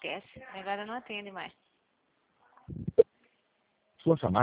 esquece. A negada não atende mais. Sua chamada